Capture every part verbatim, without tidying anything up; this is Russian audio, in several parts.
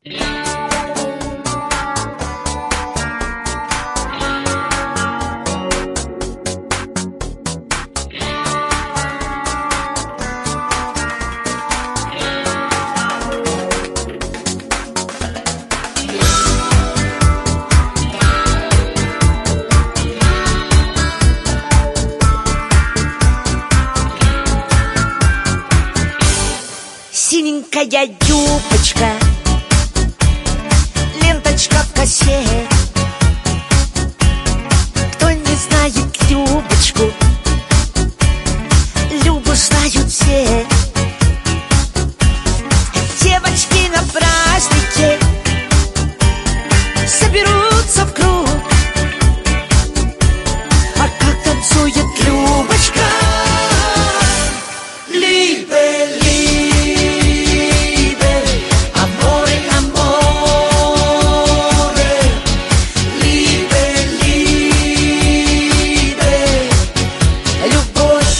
Синенькая юбочка, ленточка в косе. Кто не знает Любочку, Любу знают все. Девочки на празднике соберутся в круг. А как танцует Любочка! Либе, либе, аморе, аморе. Либе, либе, любовь.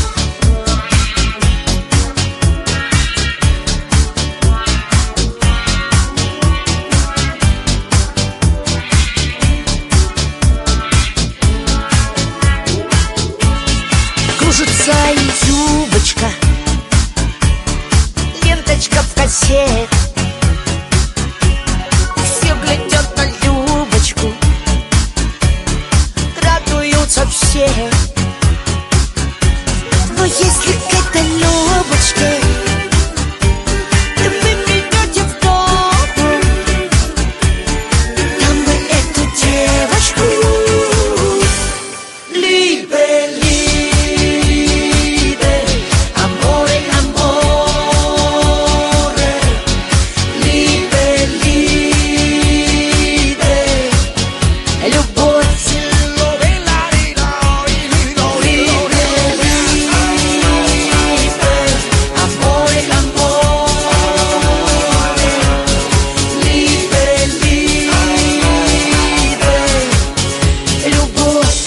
Кружится юбочка, ленточка в косе. Все глядят на Любочку, радуются все. Но если к этой Любочке вы придете в дом, там вы эту девочку либе, либе, аморе, аморе. Либе, либе, любовь. Либе, либе, аморе, аморе. Либе, либе, любовь.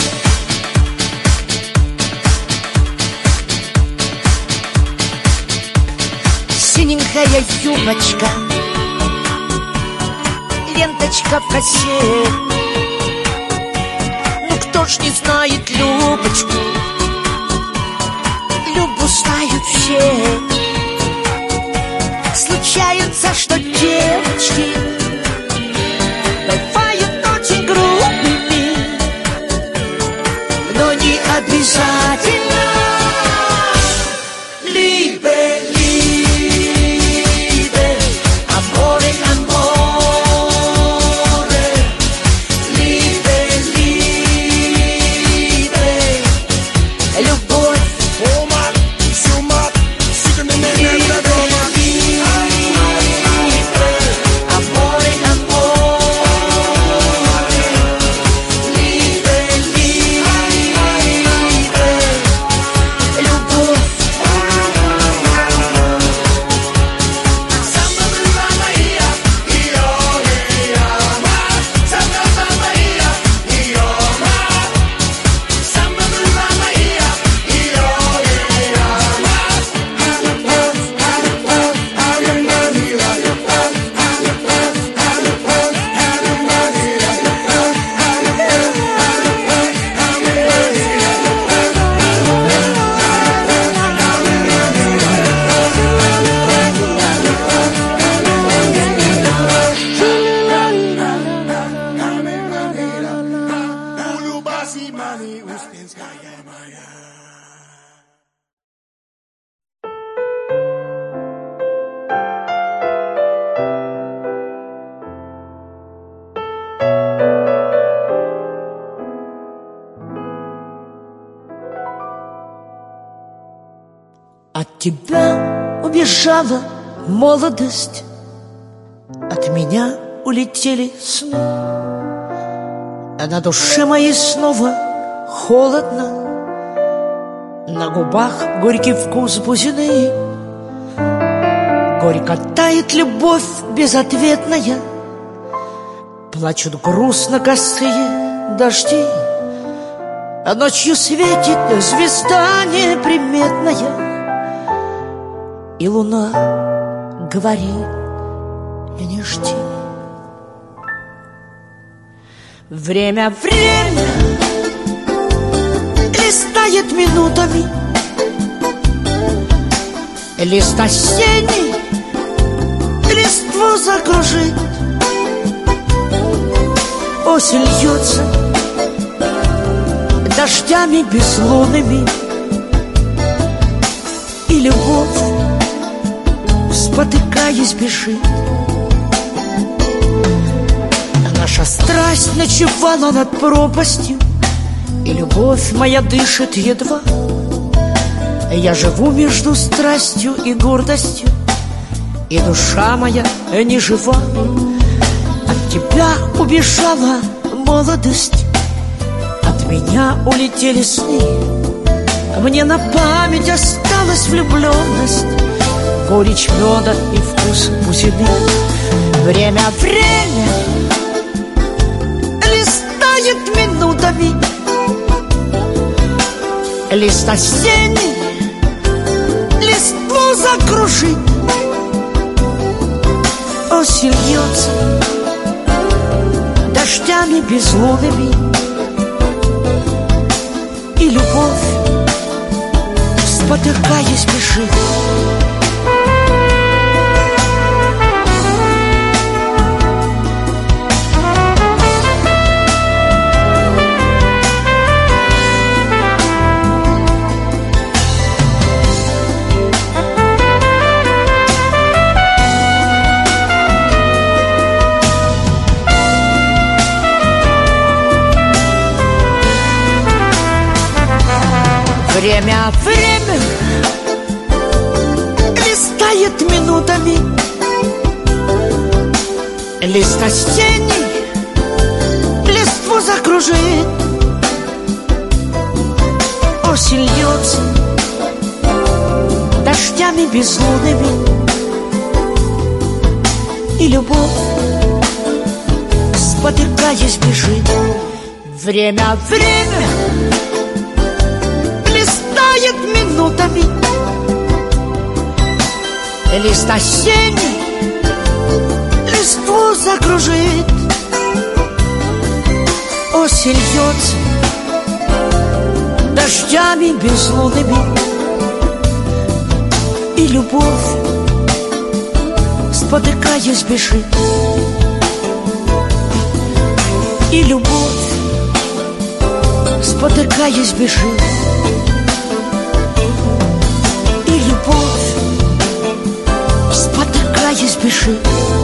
Синенькая юбочка, ленточка в косе. Ну кто ж не знает Любочку, Любу знают все. Случается, что девочки бывают очень грубыми, но не обязательно. Либе, либе, аморе, аморе. Либе, либе, любовь. Либе, либе, аморе, аморе. Либе, либе, любовь. От тебя убежала молодость, от меня улетели сны, а на душе моей снова холодно, на губах горький вкус бузины. Горько тает любовь безответная, плачут грустно косые дожди, а ночью светит звезда неприметная, и луна говорит: и не жди. Время, время листает минутами, лист осенний листву закружит. Осень льется дождями безлунными, и любовь, спотыкаясь, бежит. Наша страсть ночевала над пропастью, и любовь моя дышит едва. Я живу между страстью и гордостью, и душа моя не жива. От тебя убежала молодость, от меня улетели сны. Мне на память осталась влюбленность, горечь меда и вкус бузины. Время, время листает минутами, лист осенний листву закружит. Осень льется дождями безлунными, и любовь, спотыкаясь, бежит. Время, время листает минутами, лист осенний листву закружит. Осень льется дождями безлунными, и любовь, спотыкаясь, бежит. Время, время минутами, лист осенний листву закружит. Осень льется дождями безлунными, и любовь, спотыкаясь, бежит. И любовь, спотыкаясь, бежит. Любовь, спотыкаясь, бежит.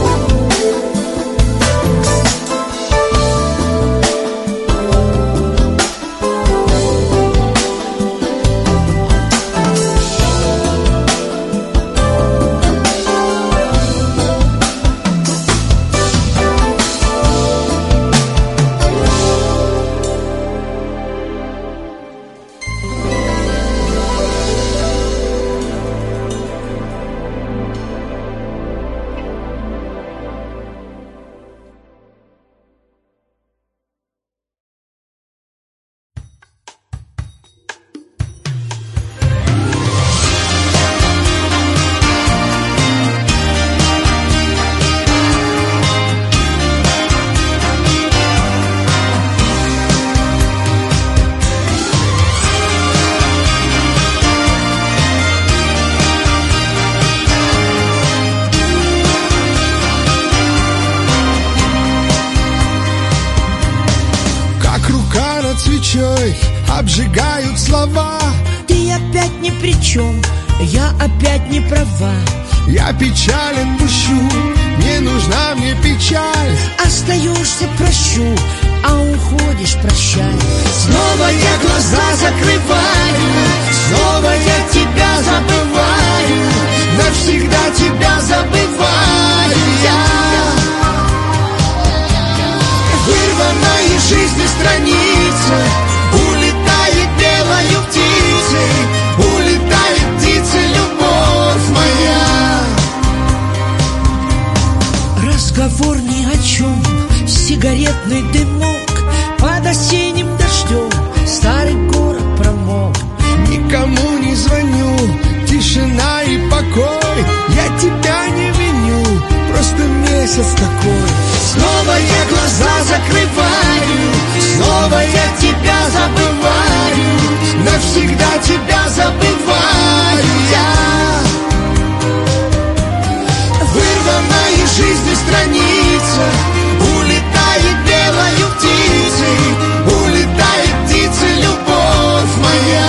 Обжигают слова. Ты опять ни при чем, я опять не права. Я печален душу, не нужна мне печаль. Остаешься, прощу, а уходишь, прощай. Снова я глаза закрываю, снова я тебя забываю, навсегда тебя забываю я. Вырвана из жизни страница, улетает белою птицей, улетает птица, любовь моя. Разговор ни о чем, сигаретный дымок под осенним дождем, старый город промок. Никому не звоню, тишина и покой. Я тебя не виню, просто мне месяц такой. Снова я глаза закрываю, снова я тебя забываю, навсегда тебя забываю я. Вырвана из жизни страница, улетает белою птицей, улетает птица, любовь моя.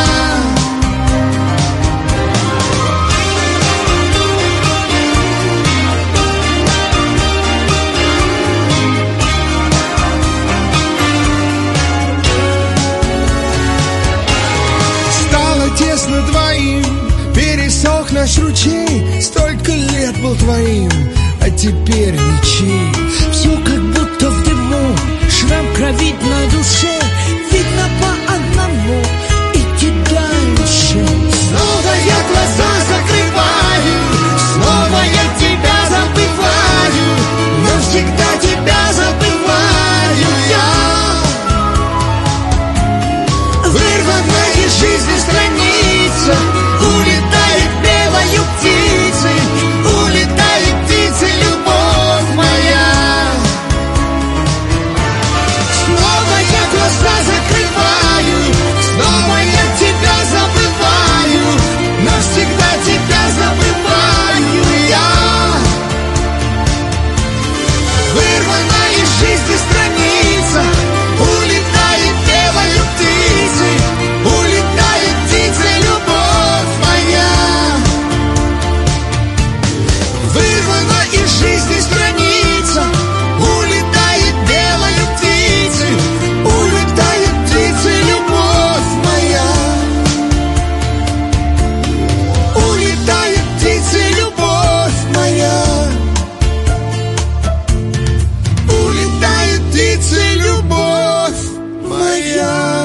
Тесно двоим, пересох наш ручей. Столько лет был твоим, а теперь ничей. Все как будто в дыму, шрам кровит на душе. Видно по одному, идти дальше. Снова я глаза закрываю, снова я тебя забываю, навсегда тебя забываю я. Вырвана из жизни страница, улетает белою птицей, улетает птицей, любовь моя. Снова я глаза закрываю, снова я тебя забываю, навсегда тебя забываю я. Вырвана из жизни страница, улетает белою птицей, улетает птицей, любовь моя. Вырвана из жизни страница, улетает белою птицей, улетает птицей, любовь моя. Улетает птицей, любовь моя. Улетает птицей, любовь моя.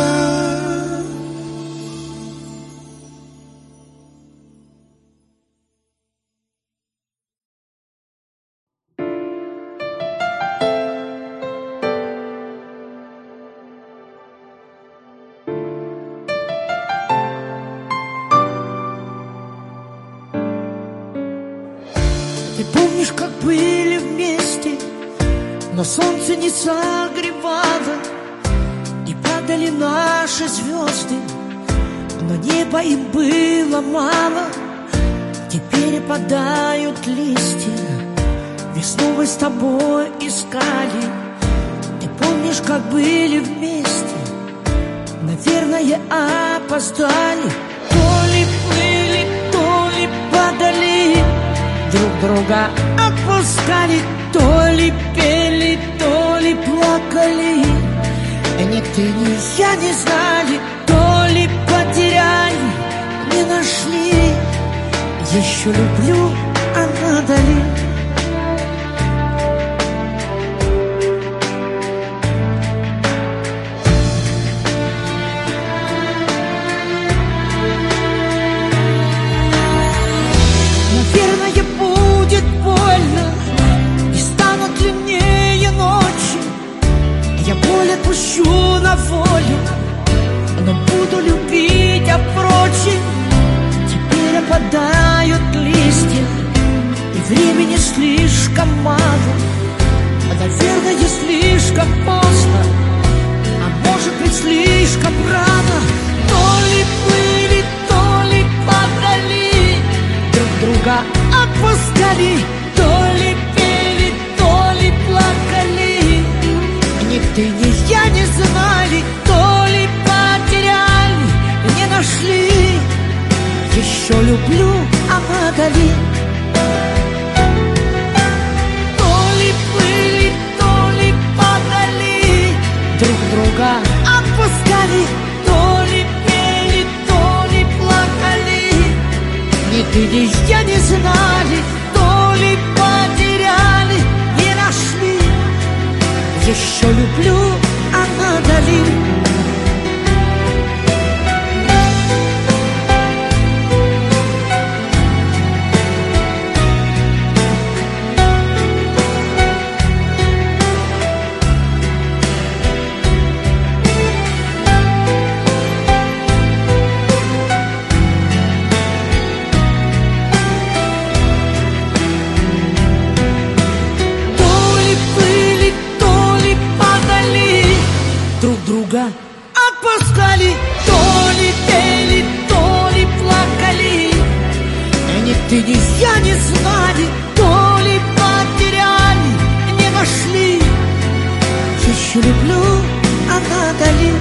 Ты помнишь, как были вместе, но солнце не согревало, и падали наши звезды, но неба им было мало. Теперь опадают листья, весну мы с тобой искали. Ты помнишь, как были вместе, наверное, опоздали. То ли плыли, то ли падали, друг друга отпускали. То ли пели, то ли плакали, ни ты, ни я не знали. То ли потеряли, не нашли, еще люблю, а надо ли? Наверное, будет больно, и станут длиннее ночи. Я боль отпущу на волю, но буду любить, а впрочем, теперь опадают листья, и времени слишком мало. Наверное, слишком поздно, а может быть, слишком рано. То ли плыли, то ли падали, друг друга отпускали. То ли пели, то ли плакали, ни ты, ни я не знали. То ли потеряли, не нашли, еще люблю, а надо ли? То ли плыли, то ли падали, друг друга отпускали. То ли пели, то ли плакали, ни ты, ни я не знали. То ли потеряли, не нашли, еще люблю, а надо ли? Ты ни я не знали, то ли потеряли, не нашли. Еще люблю, а Натали.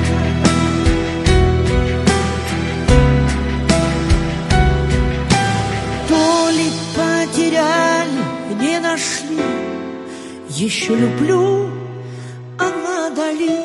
То ли потеряли, не нашли. Еще люблю, а Натали.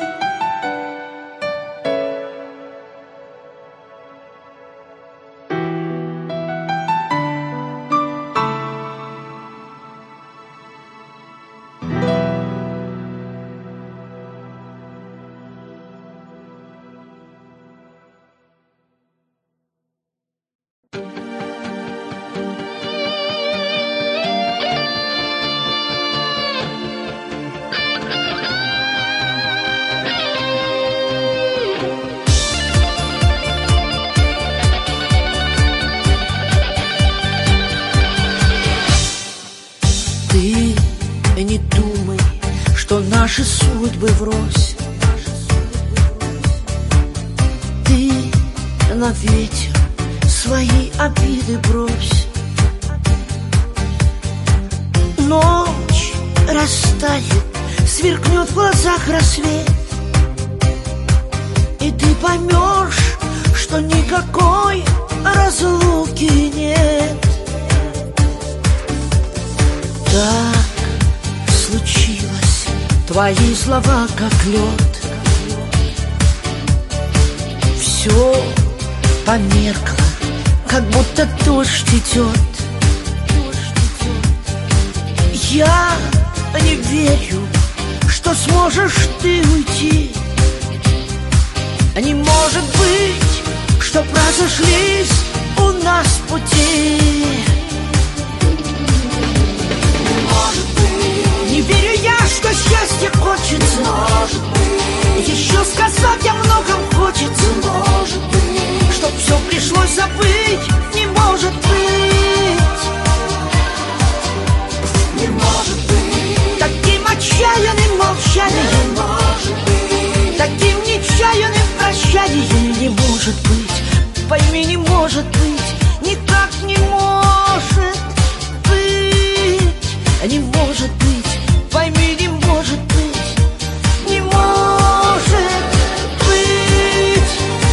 Наши судьбы врозь. Ты на ветер свои обиды брось. Ночь растает, сверкнет в глазах рассвет, и ты поймешь, что никакой разлуки нет. Так случилось, твои слова как лед. Все померкло, как будто дождь идет. Я не верю, что сможешь ты уйти. Не может быть, что разошлись у нас пути. Не верю я, что счастье кончится. Может быть. Еще сказать о многом хочется. Может быть. Чтоб все пришлось забыть. Не может быть. Не может быть. Таким отчаянным молчанием. Не может быть. Таким нечаянным прощанием. Не может быть. Пойми, не может быть. Никак не может быть. Не может быть. Пойми, не может быть, не может быть.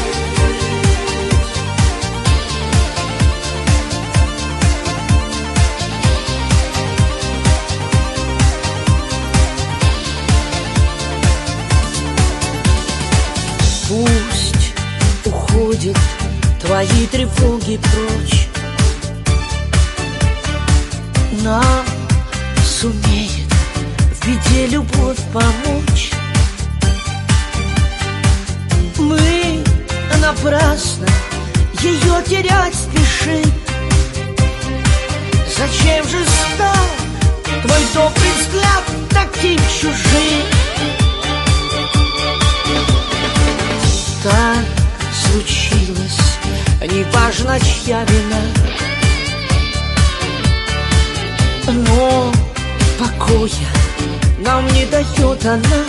Пусть уходят твои тревоги прочь. Нам сумеет в беде любовь помочь. Мы напрасно ее терять спешим. Зачем же стал твой добрый взгляд таким чужим? Так случилось, неважно, чья вина, но покоя нам не дает она.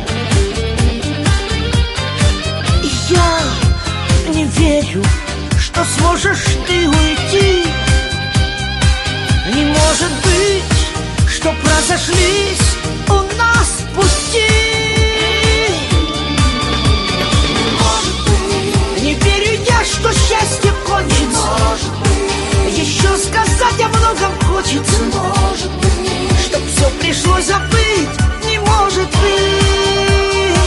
И я не верю, что сможешь ты уйти. Не может быть, что разошлись у нас пути. Не верю я, что счастье кончится. Еще сказать о многом хочется. Чтоб все пришлось забыть. Не может быть.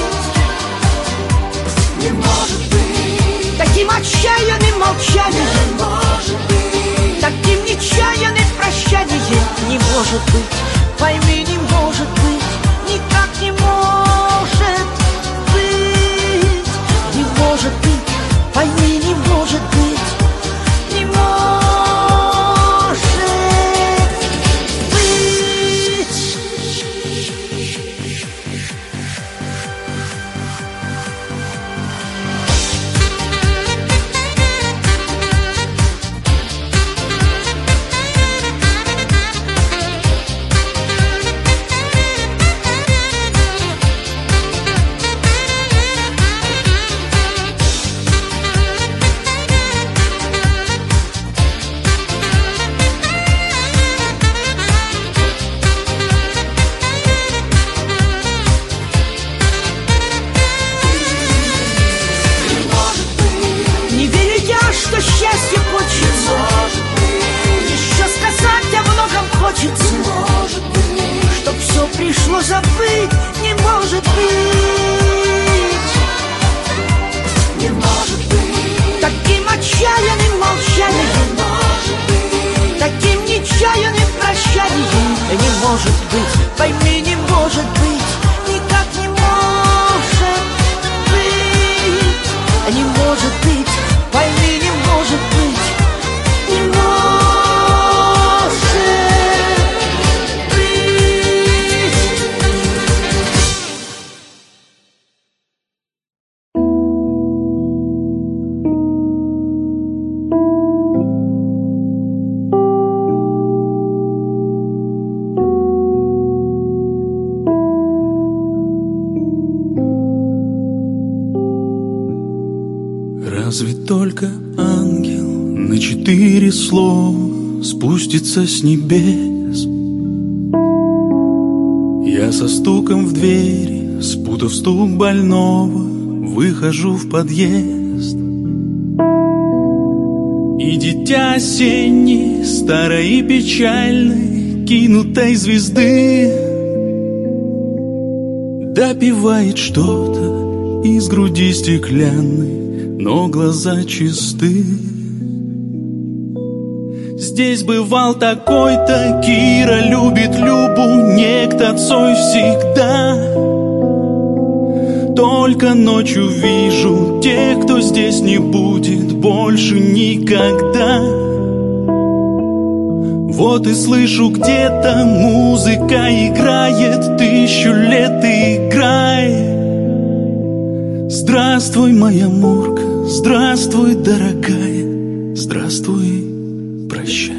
Не может быть. Таким отчаянным молчанием. Не может быть. Таким нечаянным прощанием. Не может быть. Пойми, не может быть. Никак не может быть. Не может быть. Пойми, не может быть. Не может быть. пришло забыть, не может быть. Не может быть. Таким отчаянным молчанием, таким нечаянным прощанием. Не может быть, пойми, не может быть, никак не может быть. Не может быть, пойми, не может быть, не может быть. Разве только ангел на четыре слова спустится с небес? Я со стуком в двери, спутав стук больного, выхожу в подъезд. И дитя осенней, старой и печальной, кинутой звезды, допивает что-то из груди стеклянной, но глаза чисты. Здесь бывал такой-то, Кира любит Любу, некто Цой всегда. Только ночью вижу тех, кто здесь не будет больше никогда. Вот и слышу где-то музыка играет, тысячу лет играет. Здравствуй, моя Мурка, здравствуй, дорогая, здравствуй, прощай.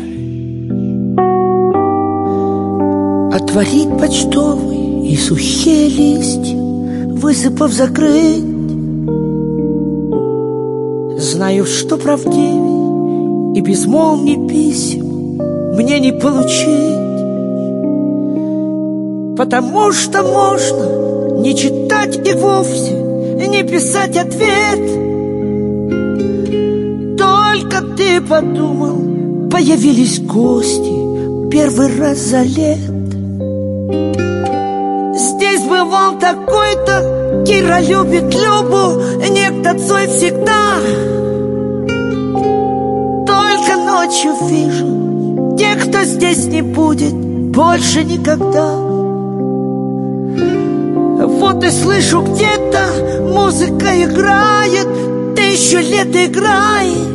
Отворить почтовый и сухие листья, высыпав, закрыть. Знаю, что правдивей и безмолвней писем мне не получить, потому что можно не читать и вовсе не писать ответ. Только ты подумал, появились гости первый раз за лет. Здесь бывал такой-то, Кира любит Любу, некто Цой всегда. Только ночью вижу тех, кто здесь не будет больше никогда. Вот и слышу где-то музыка играет, тысячу лет играет.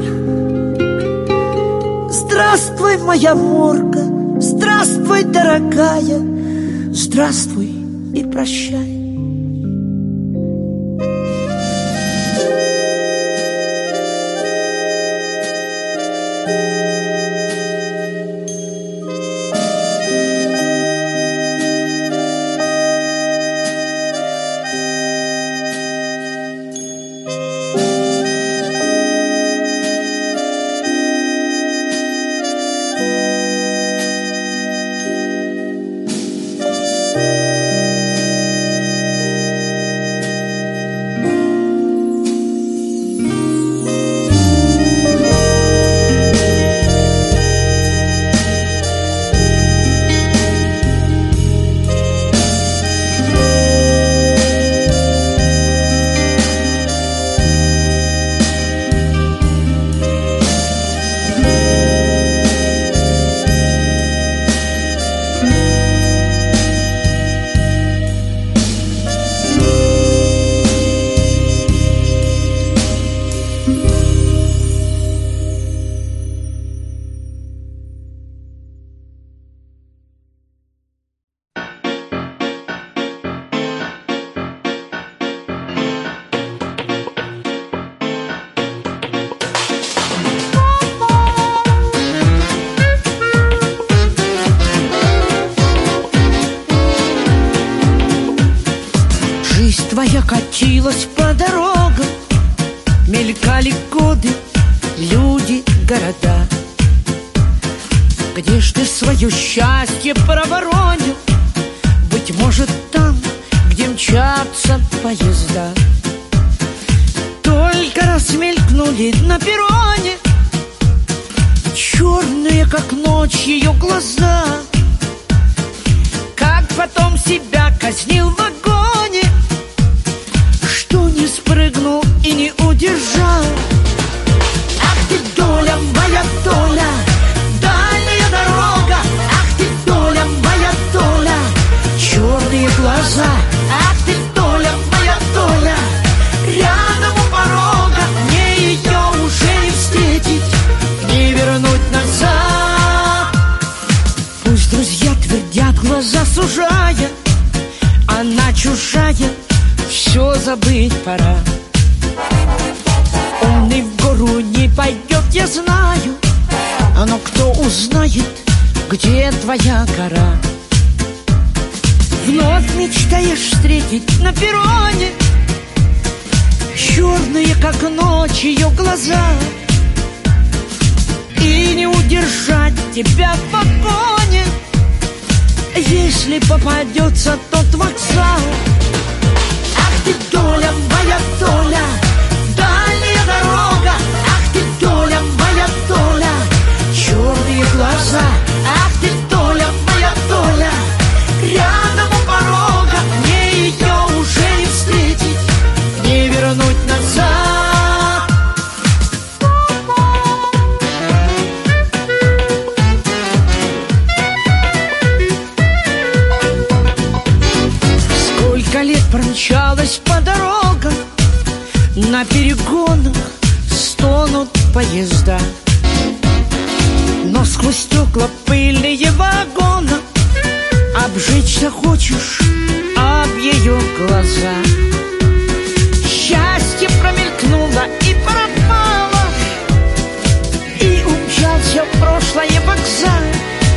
Здравствуй, моя Мурка, здравствуй, дорогая, здравствуй и прощай. Твоя катилась по дорогам, мелькали годы, люди, города. Где ж ты свое счастье проворонил? Быть может, там, где мчатся поезда. Только раз мелькнули на перроне черные, как ночь, ее глаза. Как потом себя казнил в вагоне, что не спрыгнул и не удержал. Ах ты, доля, моя доля, дальняя дорога. Ах ты, доля, моя доля, черные глаза. Ах ты, доля, моя доля, рядом у порога. Мне ее уже не встретить, не вернуть назад. Пусть друзья твердят, глаза сужая, она чужая, все забыть пора. Умный в гору не пойдет, я знаю, но кто узнает, где твоя гора? Вновь мечтаешь встретить на перроне черные, как ночь, ее глаза, и не удержать тебя в вагоне, если попадется тот вокзал. Ах ты, доля, моя доля, дальняя дорога. Ах ты, доля, моя доля, черные глаза. Ах ты, доля, моя доля, рядом у порога. Мне ее уже не встретить, не вернуть назад. Сколько лет промчалась по дорогам, на перегонах стонут поезда, но сквозь стекла пыльные вагона обжечься хочешь об ее глаза. Счастье промелькнуло и пропало, и умчался в прошлое вокзал.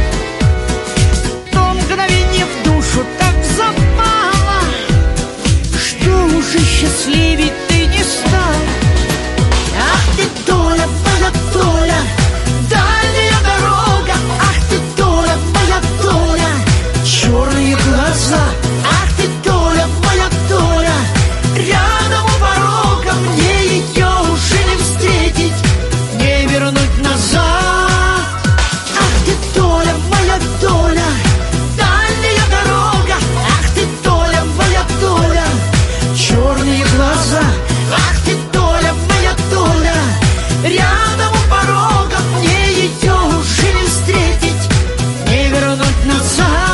То мгновение в душу так запало, что уже счастливей ты не стал. Ах ты, доля, моя доля, дальняя дорога. Ах ты, доля, моя доля, черные глаза. Ах ты, доля, моя доля, рядом у порога. Мне ее уже не встретить, не вернуть назад. Ах ты, доля, моя доля, дальняя дорога. Ах ты, доля, моя доля, черные глаза. Ах ты, доля, моя доля, рядом у порога. Мне ее уже не встретить, не вернуть назад.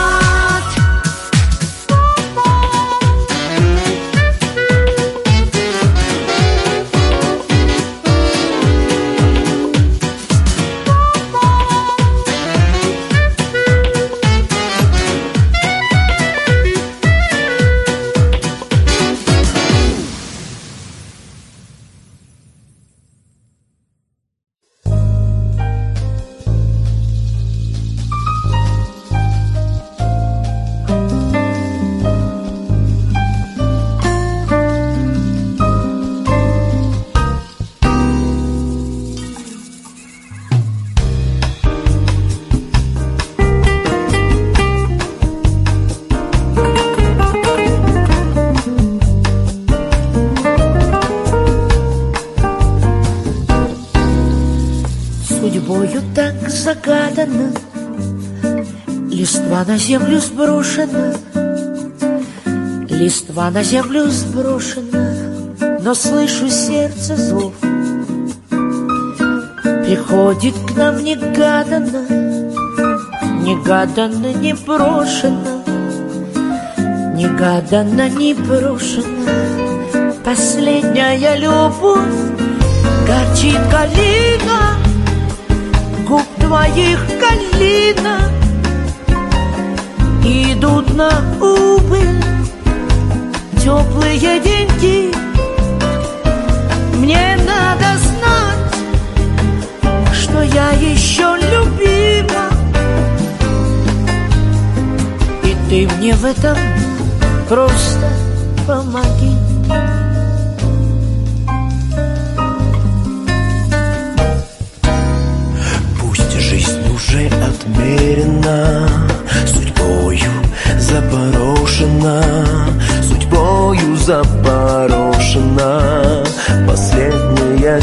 Судьбою так загадана, листва на землю сброшена, листва на землю сброшена, но слышу сердце зов. Приходит к нам негаданно, негаданно, не брошено, негаданно, не брошено. Последняя любовь, горчит калина, губ твоих калина, идут на убыль теплые деньги. Мне надо знать, что я еще любима, и ты мне в этом просто помоги. Уже отмерена, судьбою запорошена, судьбою запорошена последняя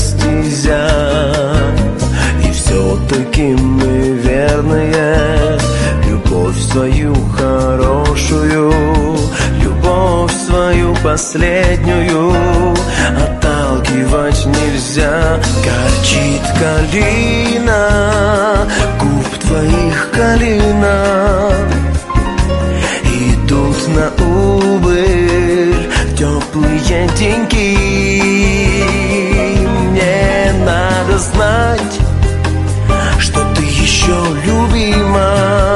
стезя. И все-таки мы верные, любовь любовь свою хорошую, любовь свою последнюю отталкивать нельзя. Горчит калина, губ твоих калина, идут на убыль теплые деньги. Мне надо знать, что ты еще любима,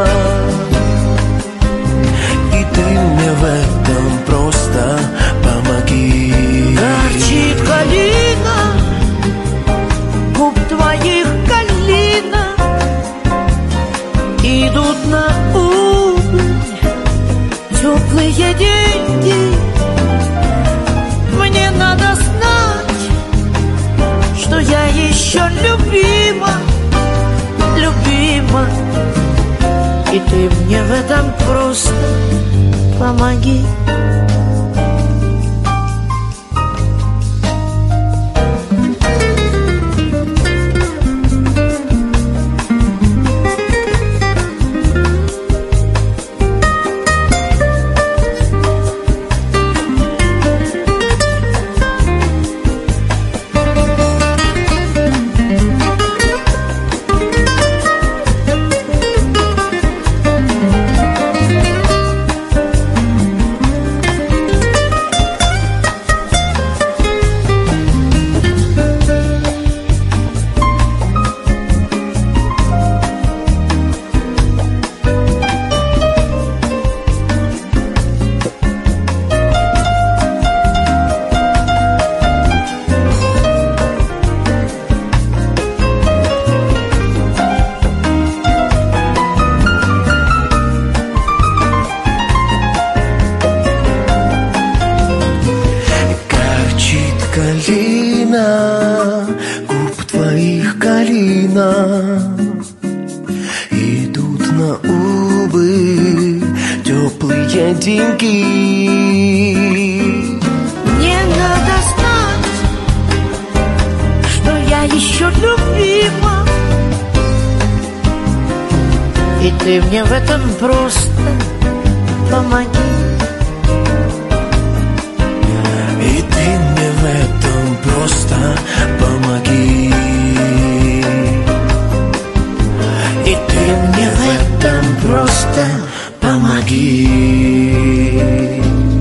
и ты мне в этом просто помоги. Горчит калина, губ твоих калина, идут на убыль теплые деньги. Мне надо знать, что я еще любима, любима, и ты мне в этом просто помоги. Калина, губ твоих калина, идут на убыль теплые деньги. Мне надо знать, что я еще любима, и ты мне в этом просто помоги. И ты мне в этом просто помоги. И ты мне в этом просто помоги.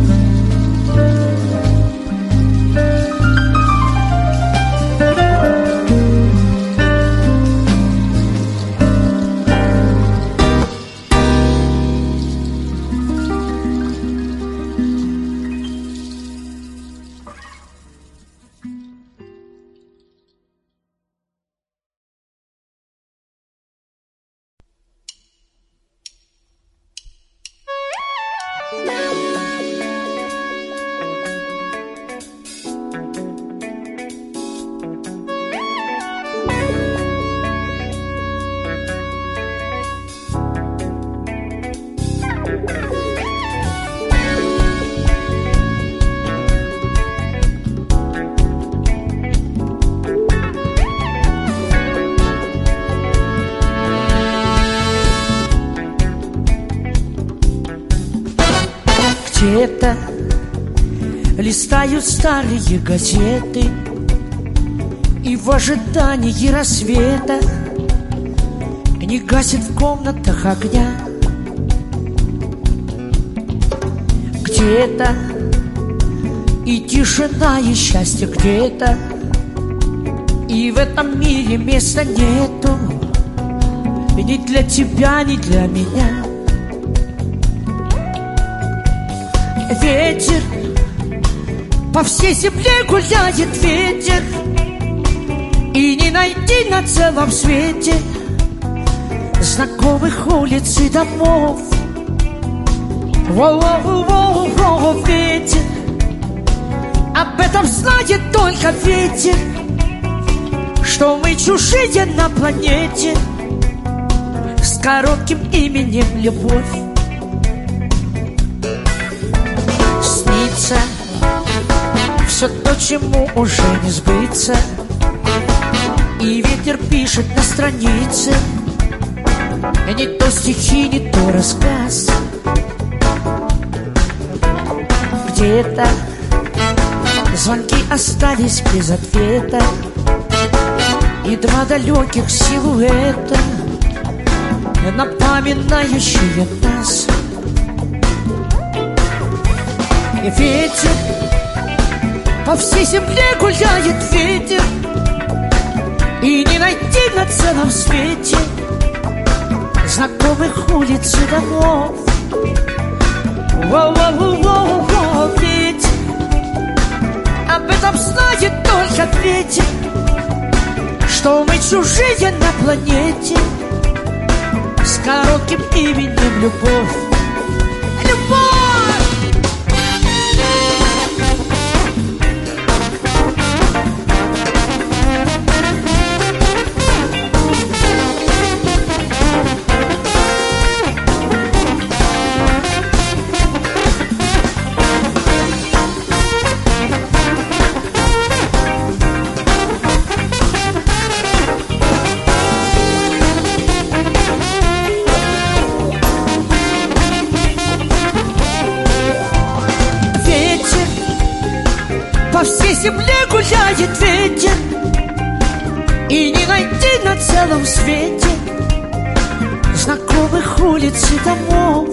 Где-то листаю старые газеты, и в ожидании рассвета не гасит в комнатах огня. Где-то и тишина, и счастье где-то, и в этом мире места нету ни для тебя, ни для меня. Ветер, по всей земле гуляет ветер, и не найти на целом свете знакомых улиц и домов. Воу-воу-воу-воу, ветер, об этом знает только ветер, что мы чужие на планете с коротким именем любовь. Снится все то, чему уже не сбыться, и ветер пишет на странице И не то стихи, не то рассказ. Где-то звонки остались без ответа, и два далеких силуэта, напоминающие нас. И ветер, по всей земле гуляет ветер, и не найти на целом свете знакомых улиц и домов. Воу-воу-воу-воу, ветер, об этом знает только ветер, что мы чужие на планете с коротким именем любовь. Любовь! По всей земле гуляет ветер, и не найти на целом свете знакомых улиц и домов.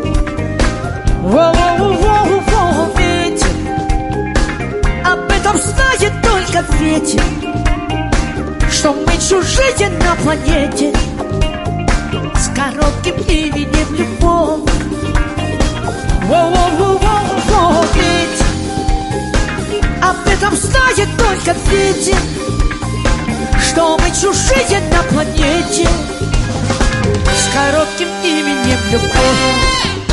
Воу-воу-воу-воу, ветер, об этом знает только ветер, что мы чужие на планете с коротким именем любовь. Воу-воу-воу-воу, ветер, об этом знает только ветер, что мы чужие на планете с коротким именем любовь.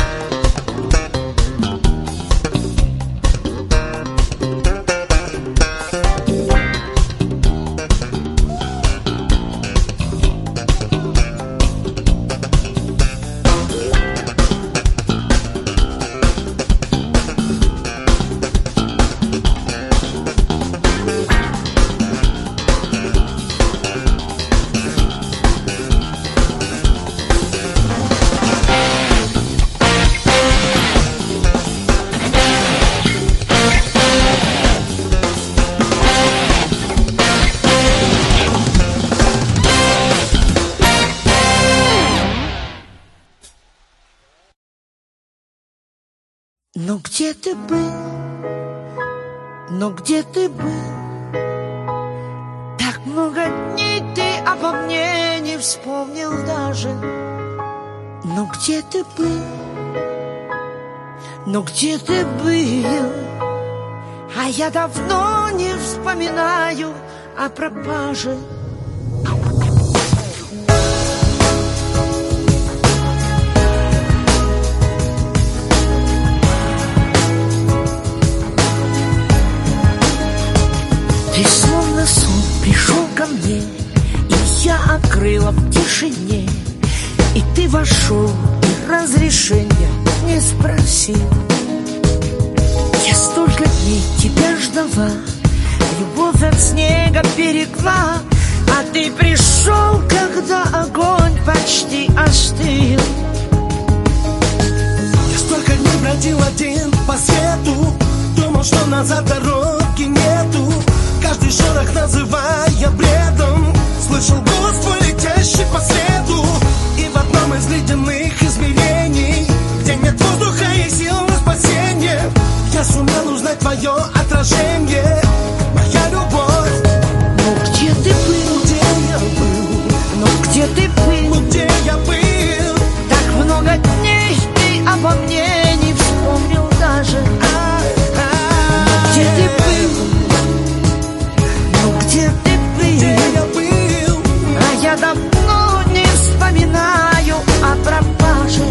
Ну где ты был? Ну где ты был? Так много дней ты обо мне не вспомнил даже. Ну где ты был? Ну где ты был? А я давно не вспоминаю о пропаже. Ты словно сон пришел ко мне, и я открыла в тишине, и ты вошел, и разрешения не спросил. Я столько дней тебя ждала, любовь от снега берегла, а ты пришел, когда огонь почти остыл. Я столько дней бродил один по свету, думал, что назад дороги нету. Каждый шорох называя бредом, слышал голос твой, летящий по следу. И в одном из ледяных измерений, где нет воздуха и сил на спасение, я сумел узнать твое отражение, моя любовь. Ну где ты был? Где я был? Ну где ты был? Ну где я был? Так много дней ты обо мне не вспомнил даже. Где ты был? Ну где ты был? Где я был? А я давно не вспоминаю о пропаже.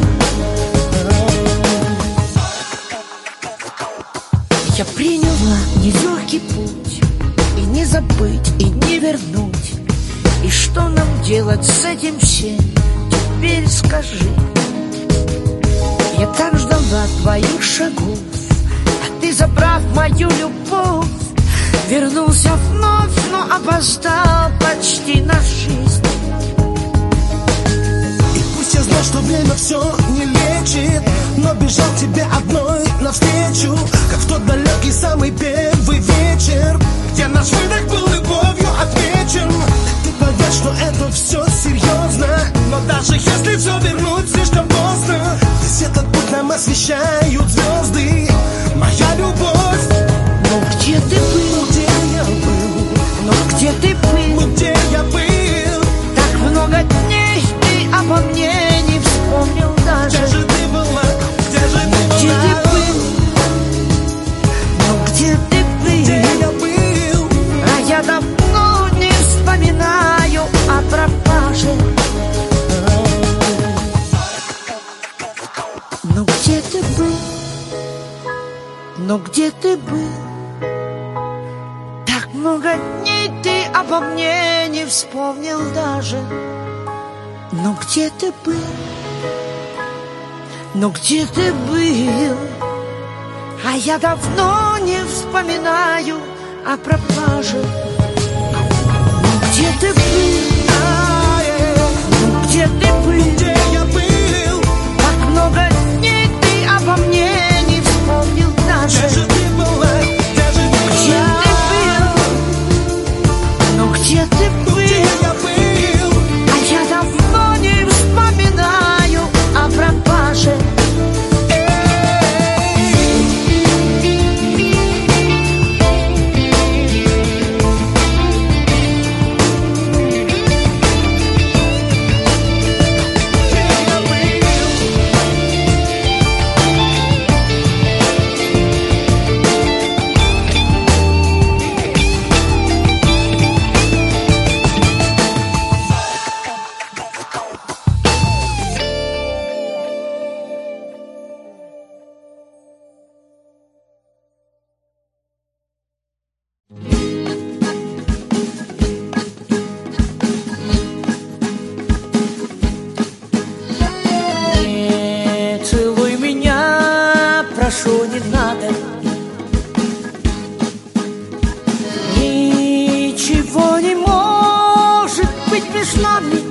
Я приняла нелегкий путь, и не забыть, и не вернуть. И что нам делать с этим всем? Теперь скажи. Я так ждала твоих шагов, а ты, забрав мою любовь, вернулся вновь, но опоздал почти на жизнь. И пусть Я знал, что время все не лечит, но бежал к тебе одной навстречу, как в тот далекий самый первый вечер, где наш выдох был любовью отмечен. Ты поверь, что это все серьезно, но даже если все вернуть слишком поздно, весь этот путь нам освещают звезды. Моя любовь. Ну где ты был? Где я был? Ну где ты был? Ну где я был? Так много дней ты обо мне не вспомнил даже. Где же ты была? Где же ты была? Где ты был? Ну где ты был? Где я был? А я давно не вспоминаю о пропаже. Ну где ты был? Ну где ты был? Так много дней ты обо мне не вспомнил даже. Ну где ты был? Ну где ты был? А я давно не вспоминаю о пропаже. Ну где ты был? Ну где ты был? Где я был? Так много дней ты обо мне не вспомнил даже. Где же ты была? Где же ты Где была? ты был? Ну где ты был? Где я был? А я давно не вспоминаю о пропаже. Не целуй меня, прошу, не надо. Ничего не может быть между нами.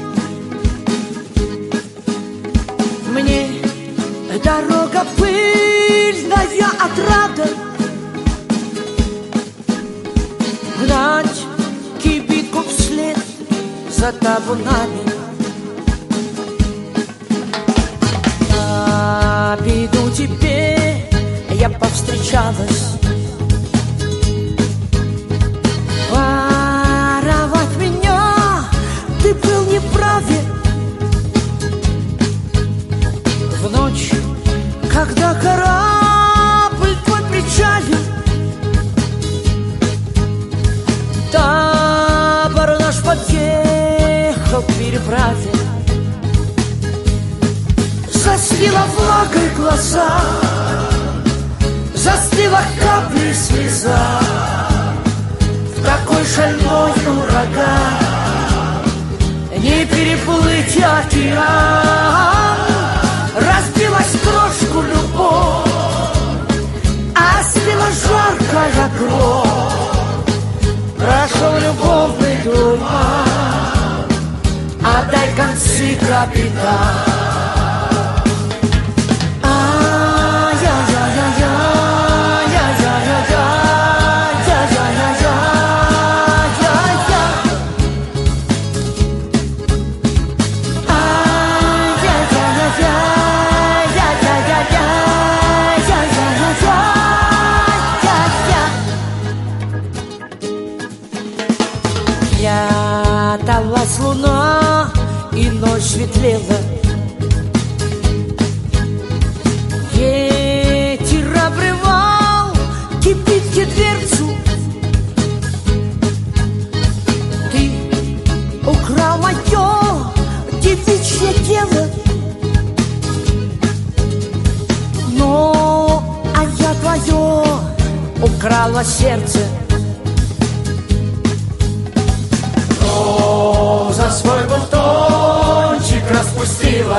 Мне дорога пыльная отрада. Гнать кибитку вслед за табунами. На беду тебе я повстречалась. Воровать меня ты был неправе. В ночь, когда корабль твой причалил, табор наш подъехал к переправе. Застила влагой глаза, застыла капли слеза. В такой шальной ураган не переплыть океан. Разбилась крошку любовь, остыла жаркая кровь. Прошел любовный туман, отдай концы, капитан. Пряталась луна, и ночь светлела. Ветер обрывал кибитке дверцу. Ты украл мое девичье тело, но а я твое украла сердце. За свой бутончик распустила,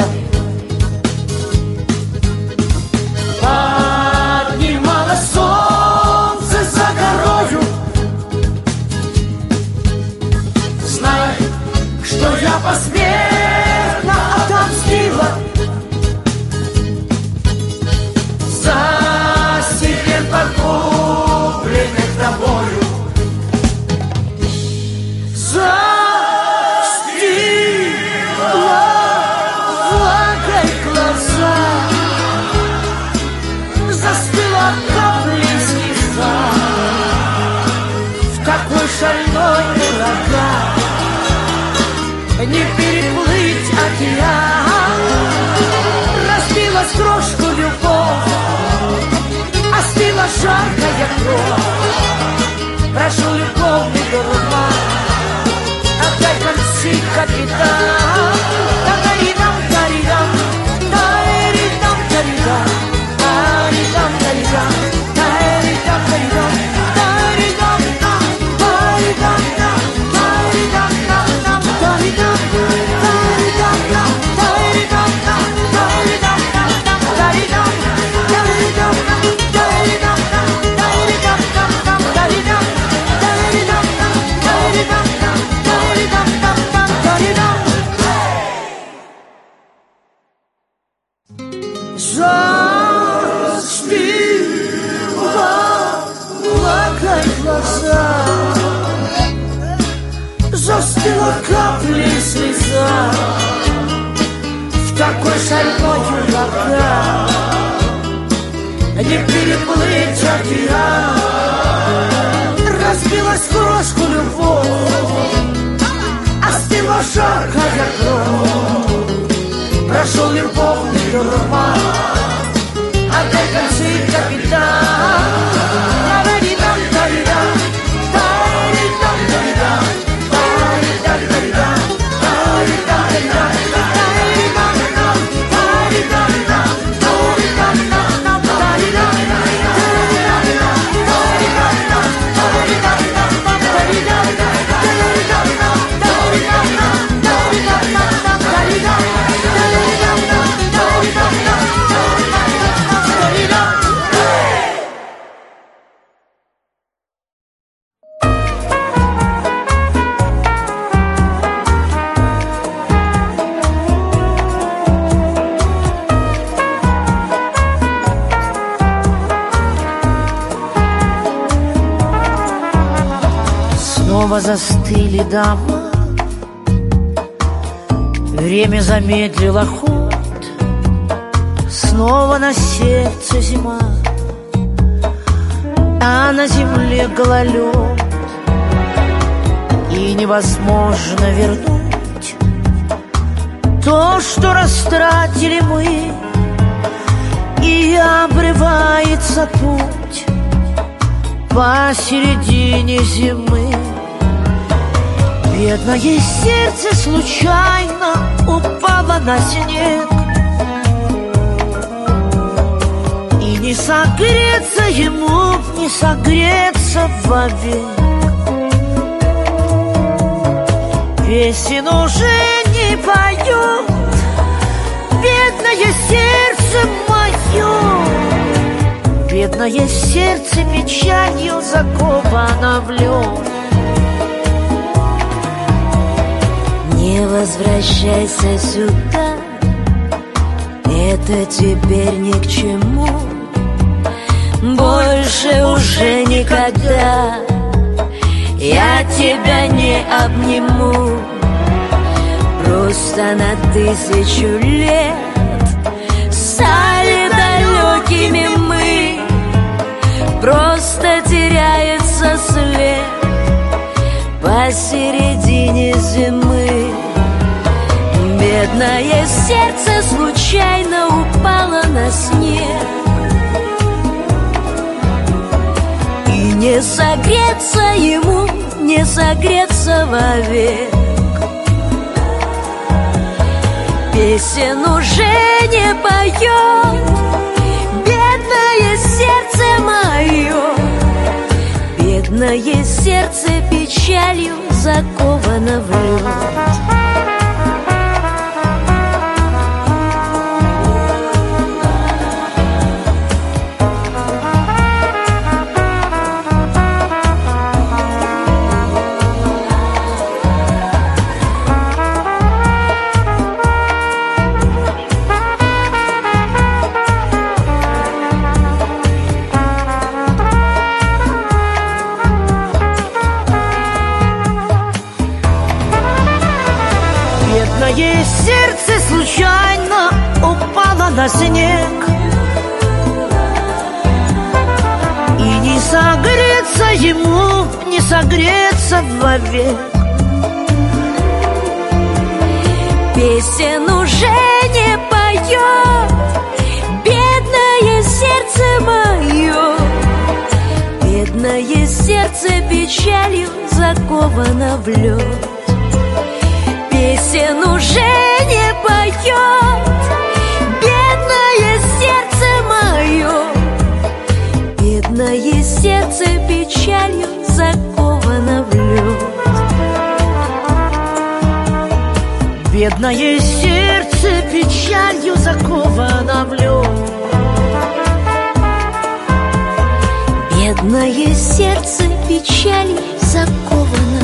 поднимала солнце за горою. Знай, что я посмертно отомстила. стыла капли слеза. В такой шальной ураган не переплыть океан. Разбилась крошку любовь, остыла жаркая кровь. Прошел любовный дурман, отдай концы, капитан. Тараридам, таридам, тараридам, таридам, таридам, таридам, таридам, таридам, таридам, таридам, таридам, таридам, таридам, застыла капли слеза. В такой шальной ураган не переплыть океан. Разбилась крошку любовь, остыла жаркая кровь. Прошел любовный дурман, отдай концы, капитан. Тараридам, таридам, тараридам, таридам, тараридам, таридам, тараридам, таридам, тараридам, тараридам, тараридам, Снова застыли дома, время замедлило ход. Снова на сердце зима, а на земле гололед. И невозможно вернуть то, что растратили мы. И обрывается путь посередине зимы. Бедное сердце случайно упало на снег, и не согреться ему, не согреться вовек. Песен уже не поет бедное сердце мое. Бедное сердце печалью заковано в лед. Не возвращайся сюда, это теперь ни к чему. Больше уже никогда я тебя не обниму. Просто на тысячу лет стали далекими мы. Просто теряется след посередине зимы. Бедное сердце случайно упало на снег, и не согреться ему, не согреться вовек. Песен уже не поет бедное сердце мое. Бедное сердце печалью заковано в лед. согреться ему, не согреться вовек. Песен уже не поет бедное сердце мое, бедное сердце печалью заковано в лед. Песен уже не поет бедное сердце мое, бедное сердце печалью заковано в лед. Бедное сердце печалью заковано в лед. Бедное сердце печалью заковано.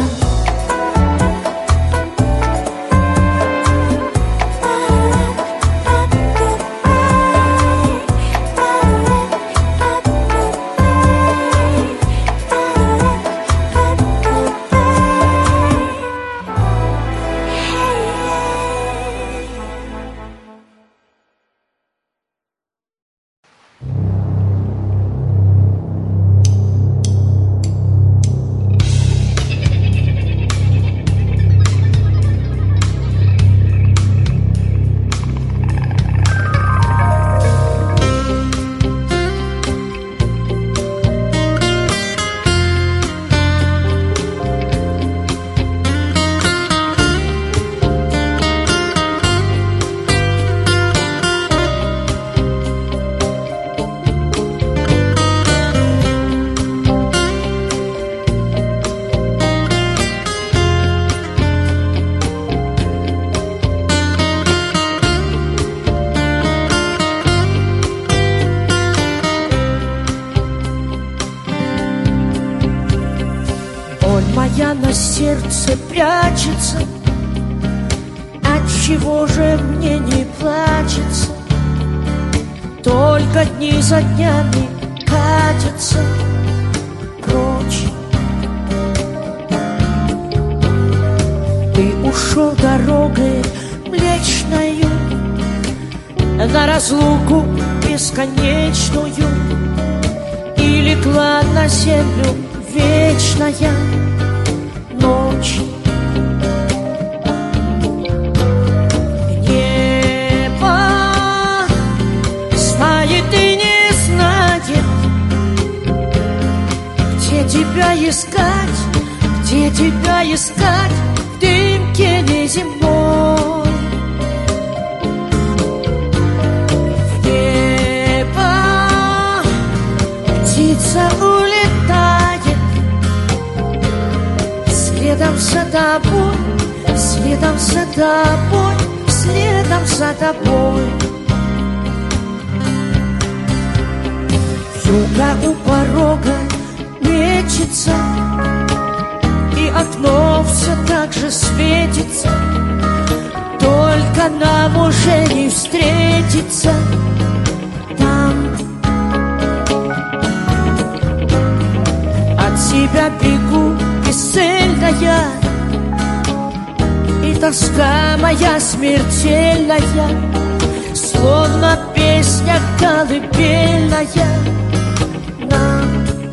Моя на сердце прячется, отчего же мне не плачется? Только дни за днями катятся прочь. Ты ушел дорогой млечною на разлуку бесконечную, и легла на землю вечная ночь. Небо знает и не знает, где тебя искать, где тебя искать в дымке неземной. В небо птица улетает, следом за тобой, следом за тобой, следом за тобой. Вьюга у порога мечется, и окно все так же светится. Только нам уже не встретиться там. От тебя бегу бесцельная, и тоска моя смертельная, словно песня колыбельная нам.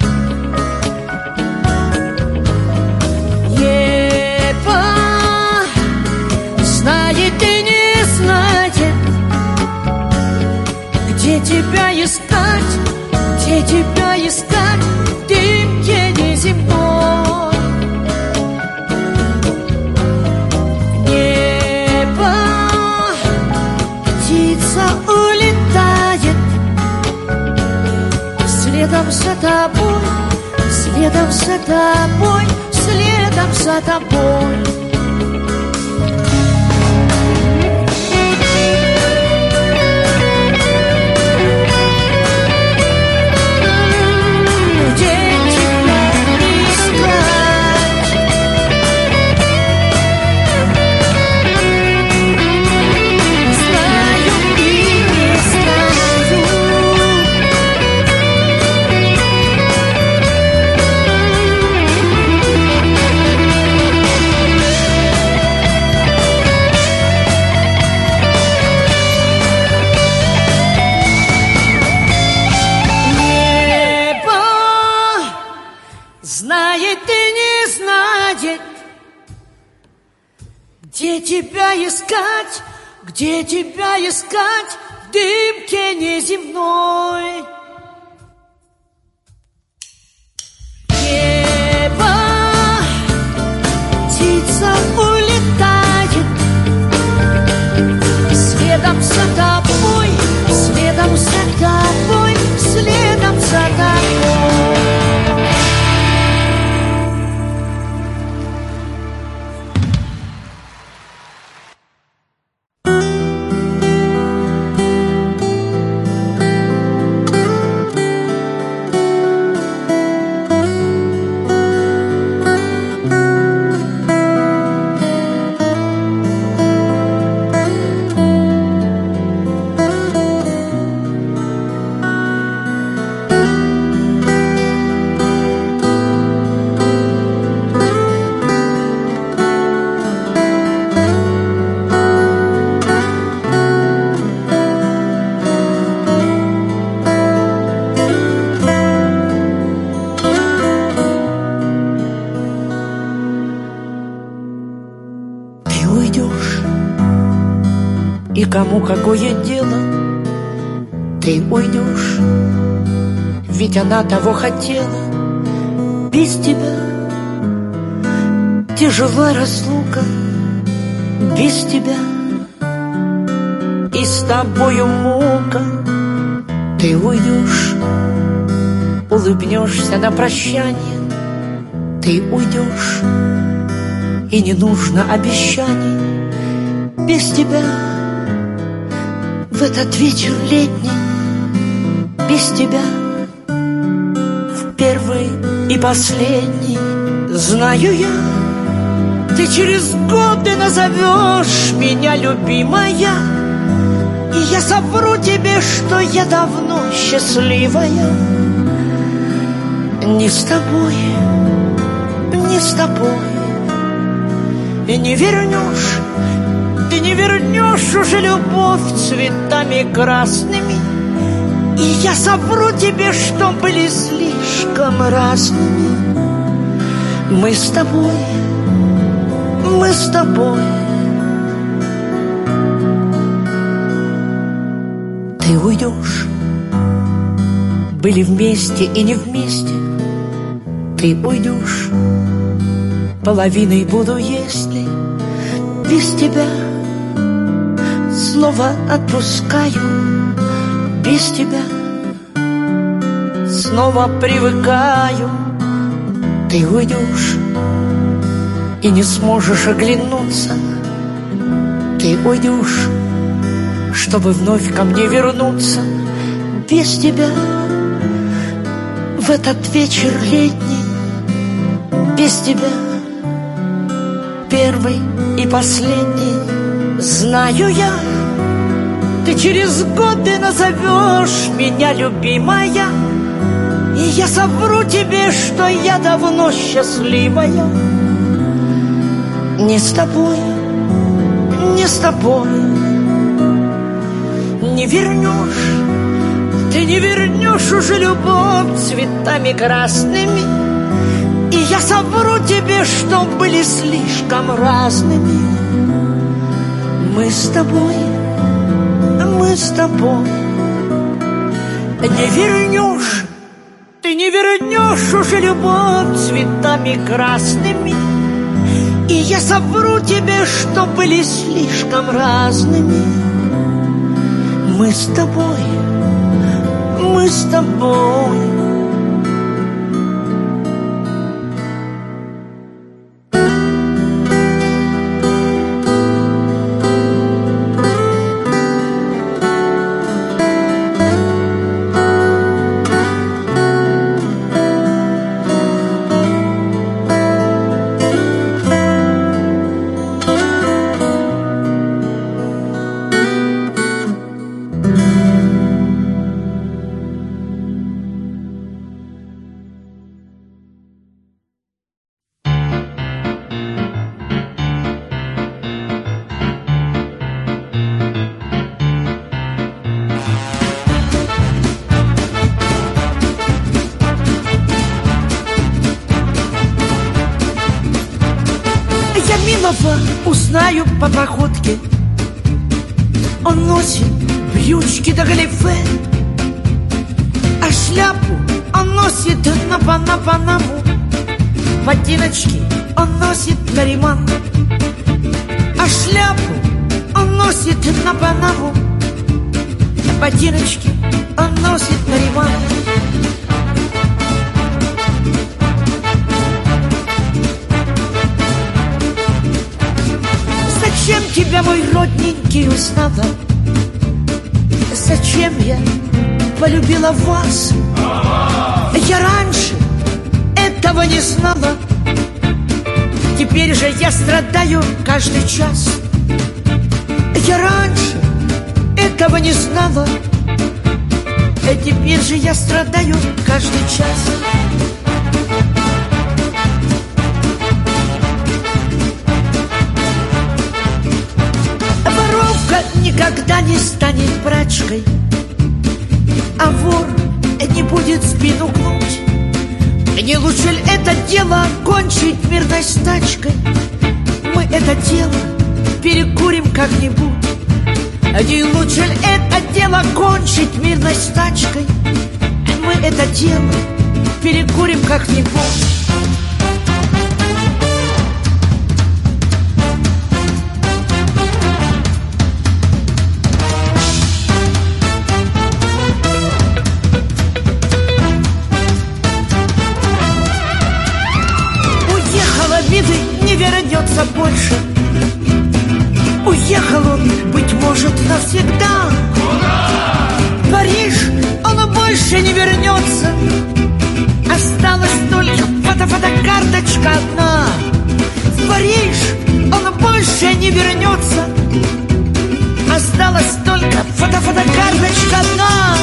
Небо знает и не знает, где тебя искать, где тебя искать в дымке неземной. Небо птица улетает, следом за тобой, следом за тобой, следом за тобой. Где тебя искать, где тебя искать в дымке неземной? Небо, птица улетает, следом за тобой, следом за тобой, следом за тобой. И кому какое дело, ты уйдешь, ведь она того хотела. Без тебя тяжела разлука, без тебя и с тобою мука. Ты уйдешь, улыбнешься на прощание, ты уйдешь, и не нужно обещаний. Без тебя в этот вечер летний, без тебя в первый и последний. Знаю я, ты через годы назовешь меня любимая, и я совру тебе, что я давно счастливая. Не с тобой, не с тобой, и не вернешь. Ты не вернешь уже любовь цветами красными, и я совру тебе, что были слишком разными. Мы с тобой, мы с тобой. Ты уйдешь, были вместе и не вместе. Ты уйдешь, половиной буду, если без тебя. Снова отпускаю, без тебя снова привыкаю. Ты уйдешь и не сможешь оглянуться. Ты уйдешь, чтобы вновь ко мне вернуться. Без тебя в этот вечер летний, без тебя первый и последний. Знаю я, ты через годы назовешь меня любимая, и я совру тебе, что я давно счастливая. Не с тобой, не с тобой, не вернешь, ты не вернешь уже любовь цветами красными, и я совру тебе, что были слишком разными. Мы с тобой, мы с тобой. Не вернешь, ты не вернешь уже любовь цветами красными, и я совру тебе, что были слишком разными. Мы с тобой, мы с тобой. милого узнаю по походке. Он носит брючки до галифе, а шляпу он носит на, на панаму. Ботиночки он носит на ремонт, а шляпу он носит на панаму. Ботиночки он носит на ремонт. Зачем тебя, мой родненький, узнала? Зачем я полюбила вас? Я раньше этого не знала. Теперь же я страдаю каждый час. Я раньше этого не знала. А теперь же я страдаю каждый час. Воровка никогда не станет прачкой, а вор не будет спину гнуть. Не лучше ли это дело кончить мирной стачкой? Мы это дело перекурим как-нибудь. Не лучше ли это дело кончить мирной стачкой? Мы это дело перекурим как-нибудь. Уехал обиды, не вернется больше. Уехал он, быть может, навсегда. Париж, он больше не вернется. Осталась только фото-фотокарточка одна. В Париж он больше не вернется. Осталась только фото-фотокарточка одна.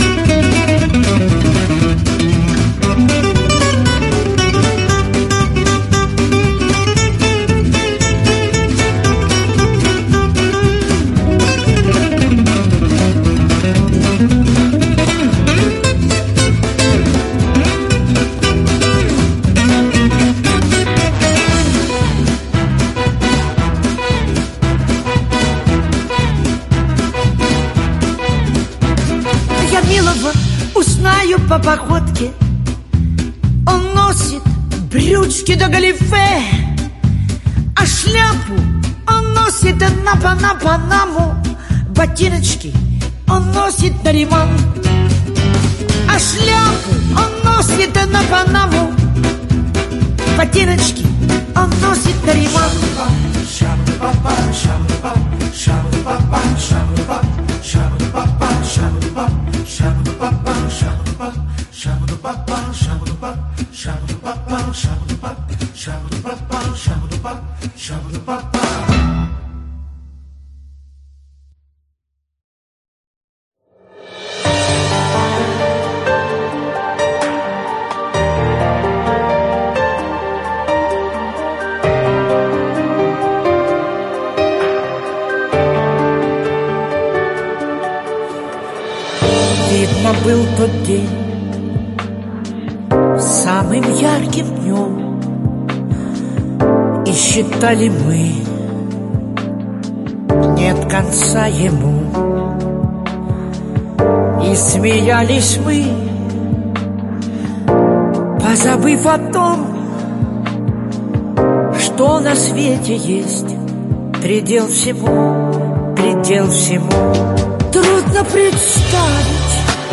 Узнаю по походке. Он носит брючки до галифе, а шляпу он носит на, на панаму. Ботиночки он носит на ремонт, а шляпу он носит на панаму. Ботиночки он носит на ремонт. Видно, был тот день самым ярким днем, и считали мы, нет конца ему. И смеялись мы, позабыв о том, что на свете есть предел всему, предел всему. Трудно представить,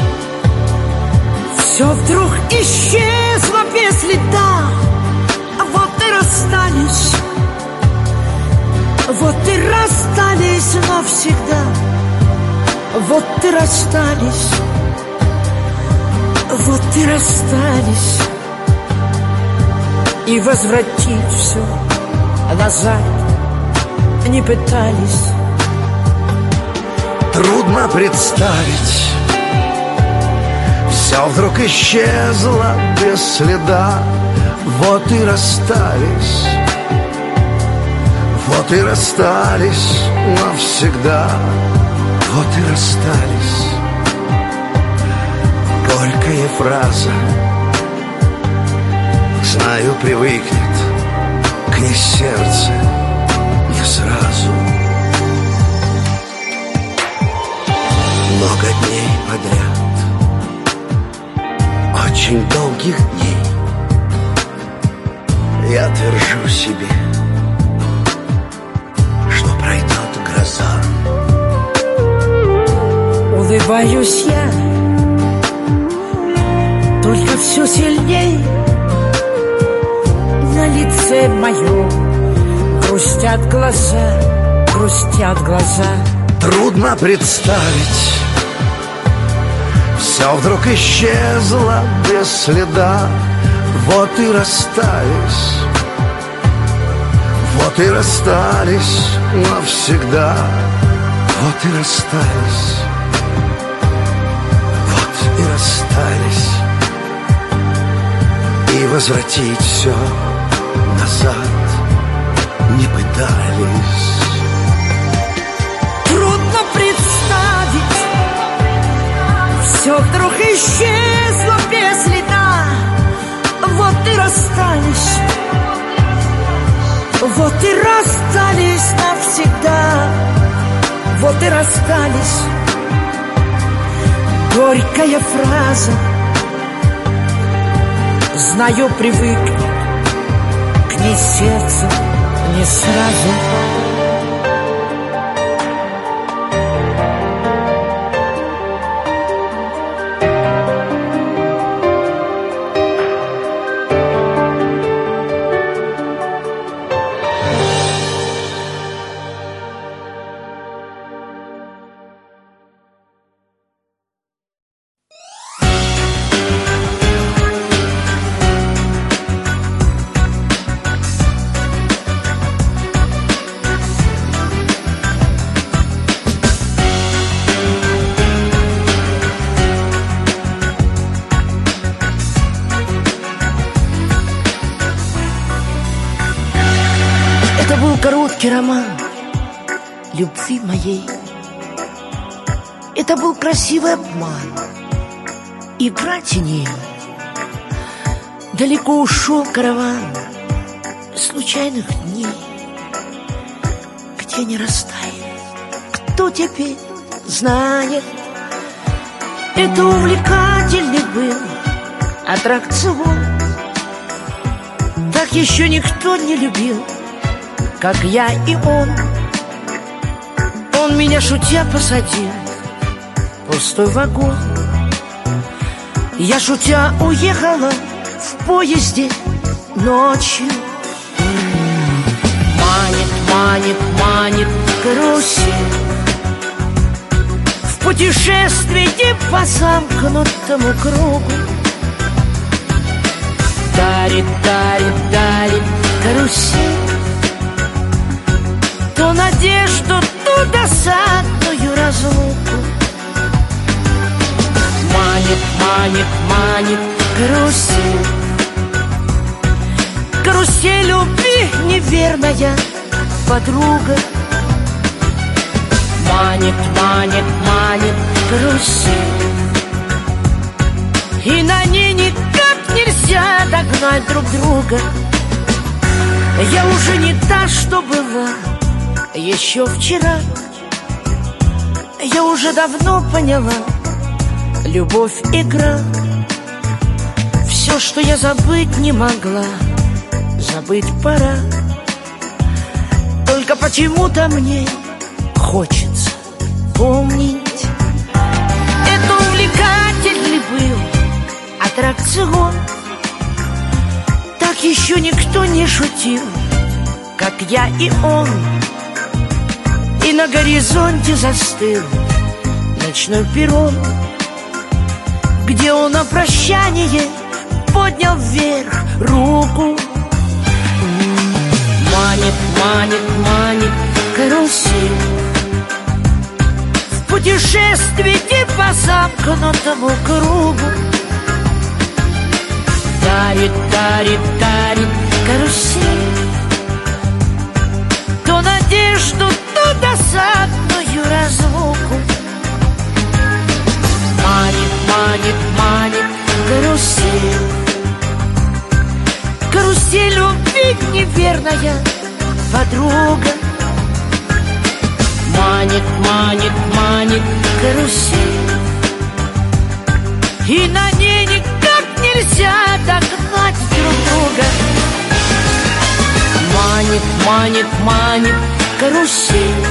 все вдруг исчезло без следа. Вот и расстались, вот и расстались навсегда. Вот и расстались, вот и расстались. И возвратить все назад не пытались. Трудно представить, все вдруг исчезло без следа. Вот и расстались, вот и расстались навсегда. Вот и расстались. Горькая фраза, знаю, привыкнет к ней сердце, сразу. Много дней подряд, очень долгих дней, я твержу себе, что пройдет гроза. Улыбаюсь я, только все сильней. На лице моем грустят глаза, грустят глаза. Трудно представить, все вдруг исчезло без следа. Вот и расстались, вот и расстались навсегда. Вот и расстались, вот и расстались. И возвратить все назад не пытались. Трудно представить, все вдруг исчезло без следа. Вот и расстались, вот и расстались навсегда. Вот и расстались. Горькая фраза, знаю, привыкнет к ней сердце не сразу. Это был короткий роман любви моей. Это был красивый обман, игра теней. Далеко ушел караван случайных дней, где не растает, кто теперь знает. Это увлекательный был аттракцион. Так еще никто не любил, как я и он. Он меня шутя посадил в пустой вагон. Я шутя уехала в поезде ночью. Манит, манит, манит карусель в путешествии по замкнутому кругу. Дарит, дарит, дарит карусель то надежду, то досадную разлуку. Манит, манит, манит карусель, карусель любви неверная подруга. Манит, манит, манит карусель, и на ней никак нельзя догнать друг друга. Я уже не та, что была еще вчера. Я уже давно поняла, любовь — игра. Все, что я забыть не могла, забыть пора. Только почему-то мне хочется помнить. Это увлекательный был аттракцион. Так еще никто не шутил, как я и он. И на горизонте застыл ночной перрон, где он на прощание поднял вверх руку. Манит, манит, манит карусель в путешествии по замкнутому кругу. Дарит, дарит, дарит карусель то надежду, то досадную разлуку. Манит, манит, манит карусель, карусель любви неверная подруга. Манит, манит, манит карусель, и на ней никак нельзя догнать друг друга. Манит, манит, манит карусель,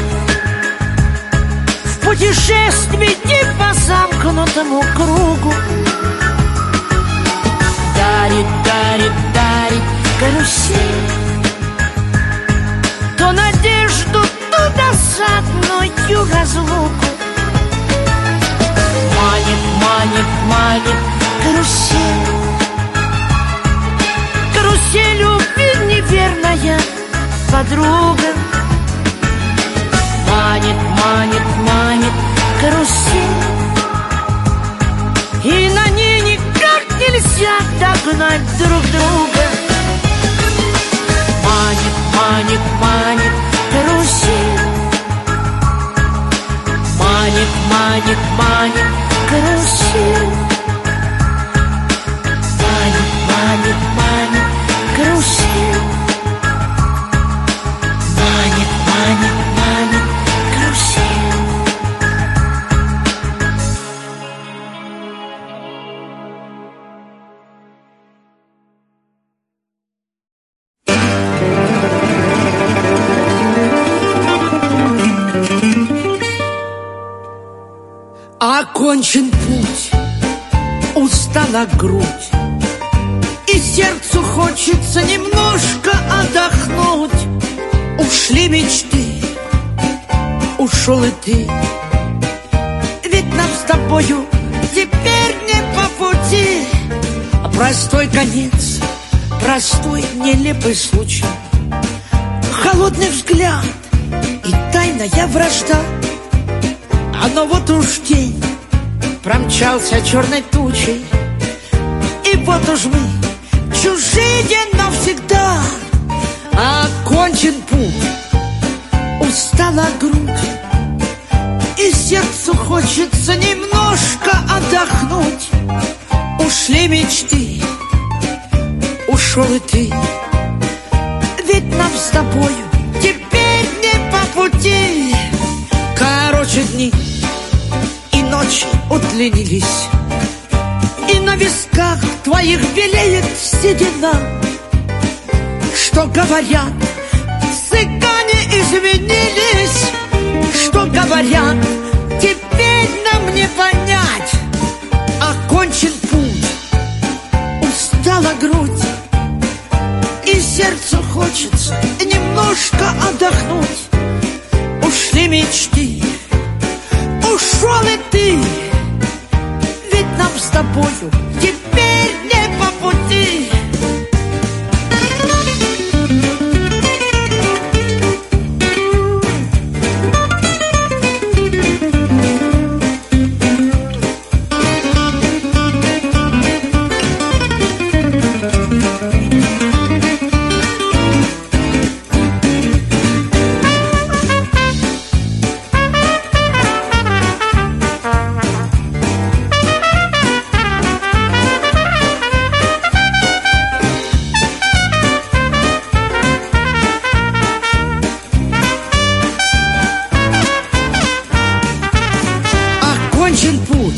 в путешествии по замкнутому кругу. Дарит, дарит, дарит карусель то надежду, то досадную разлуку. Манит, манит, манит карусель, карусель, увы, неверная подруга. Манит, манит, манит карусель, и на ней никак нельзя догнать друг друга. Манит, манит, манит карусель, манит, манит, манит карусель, манит, манит, манит карусель, манит, манит, манит карусель. Окончен путь, устала грудь, и сердцу хочется немножко отдохнуть. Ушли мечты, ушел и ты, ведь нам с тобою теперь не по пути. Простой конец, простой нелепый случай, холодный взгляд и тайная вражда. Но вот уж день промчался черной тучей, и вот уж мы чужие навсегда. Окончен путь, устала грудь, и сердцу хочется немножко отдохнуть. Ушли мечты, ушел и ты, ведь нам с тобою теперь не по пути. Короче, дни и ночи удлинились, и на висках твоих белеет седина. Что говорят, цыгане изменились, что говорят, теперь нам не понять. Окончен путь, устала грудь, и сердцу хочется немножко отдохнуть. Ушли мечты, ушел и ты, ведь нам с тобою теперь не по пути. Окончен путь,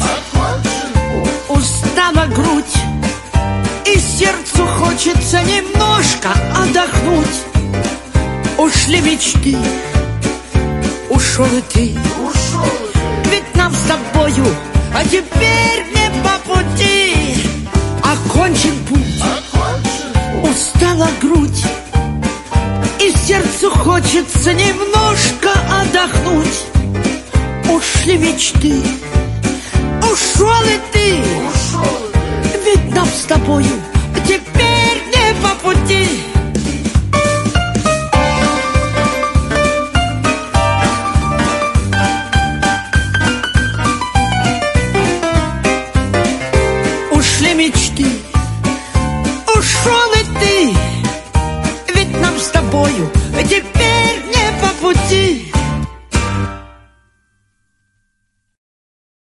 устала грудь, и сердцу хочется немножко отдохнуть. Ушли мечты, ушел и ты, ведь нам с тобою а теперь не по пути. Окончен путь, устала грудь, и сердцу хочется немножко отдохнуть. Ушли мечты, ушел и ты, ведь нам с тобою теперь не по пути. Ушли мечты, ушел и ты, ведь нам с тобою теперь